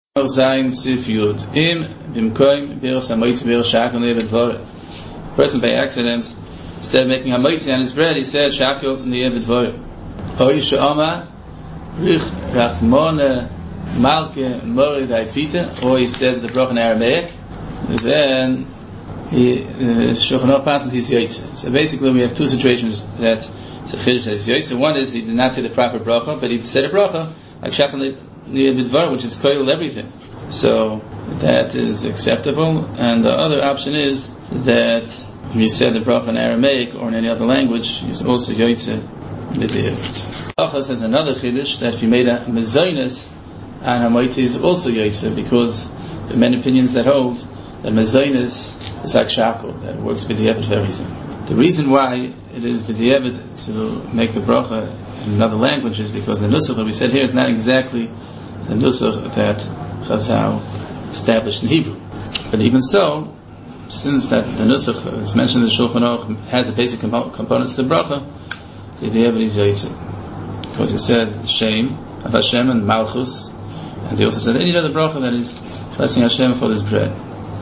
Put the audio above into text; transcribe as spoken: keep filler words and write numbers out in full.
Zayin Sif Yud Im Bimkoim Bir Samoitzi Bir Shakel Ne'evet Dvorah. Person by accident, instead of making hamoitzi on his bread, he said Shakel Ne'evet Dvorah. Oy She'ama Rich Rachmone Malke Mori Daipita. Or he said the bracha in Aramaic. Then he Shulchan Aruch passes his yaitze. So basically, we have two situations that it's a chiddush that is yaitze. One is he did not say the proper bracha, but he said a bracha like Shakel which is koil everything. So that is acceptable. And the other option is that if you said the bracha in Aramaic or in any other language, he's also yoytze b'diavad. Achas has another chiddush that if you made a mezainis on hamoitzi is also yoytze, because there are many opinions that hold that mezainis is like shakel, that it works b'diavad for everything. The reason why it is b'diavad to make the bracha in another language is because the nusach that we said here is not exactly the nusach that Chazal established in Hebrew. But even so, since that the nusach is mentioned in the Shulchan Aruch has the basic compo- components of the bracha, b'diavad is yoytze, because he said Shem of Hashem and Malchus, and he also said any other bracha that is blessing Hashem for this bread.